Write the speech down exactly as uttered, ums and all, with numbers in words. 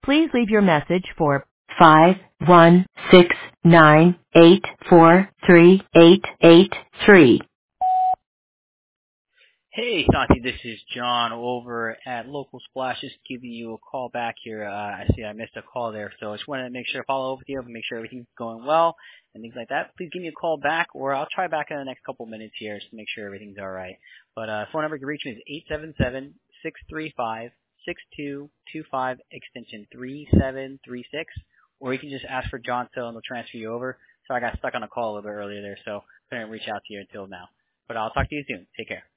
Please leave your message for five one six nine eight four three eight eight three. Hey, Santi, this is John over at Local Splash, just giving you a call back here. Uh, I see I missed a call there, so I just wanted to make sure I follow up with you and make sure everything's going well and things like that. Please give me a call back, or I'll try back in the next couple minutes here just to make sure everything's all right. But uh, phone number you can reach me is eight seven seven, six three five, six two two five, extension three seven three six, or you can just ask for John Still and they'll transfer you over. So I got stuck on a call a little bit earlier there, so couldn't reach out to you until now. But I'll talk to you soon. Take care.